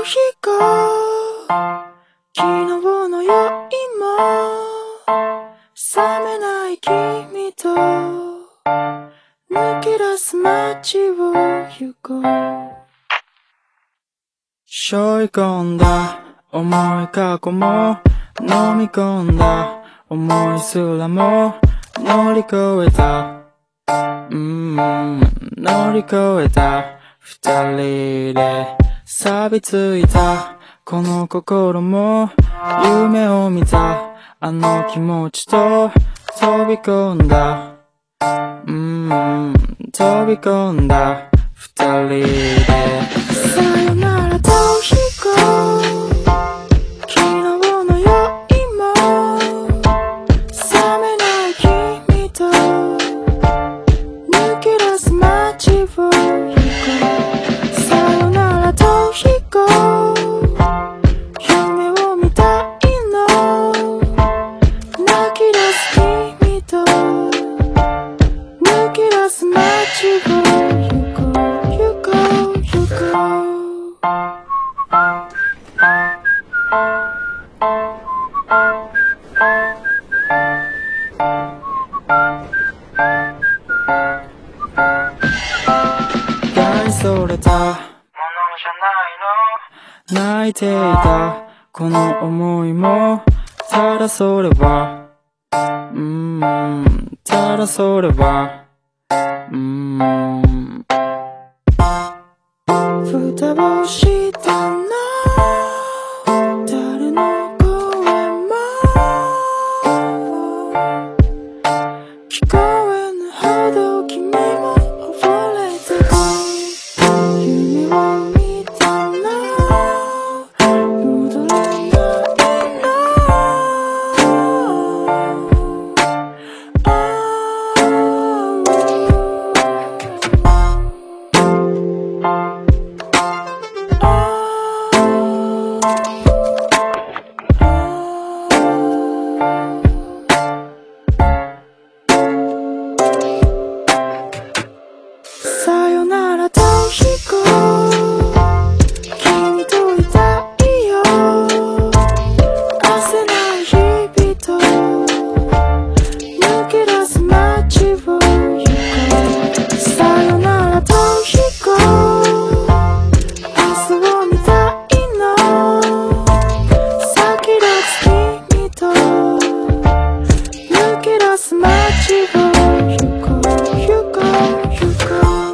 日が昨日のよ今覚めない君と抜け出す街を行こう。背負い込んだ重い過去も飲み込んだ思いすらも乗り越えた乗り越えた二人で錆びついたこの心も夢を見たあの気持ちと飛び込んだ飛び込んだ二人でさよならと飛行昨日のよ今覚めない君と抜け出す街を行こう。さよならと飛行夢を見たいの泣き出す君と抜け出す街を行こう行こう行こう。大それたものじゃないの泣いていたこの想いもただそれはただそれは蓋をしたな誰の声も聞こえぬほど君も溺れてく夢を見たな戻れないのさよならと飛行君といたいよ焦ない日々と抜け出す街を行こう。さよならと飛行明日を見たいの先立つ君と抜け出す街を行こう行こう行こう。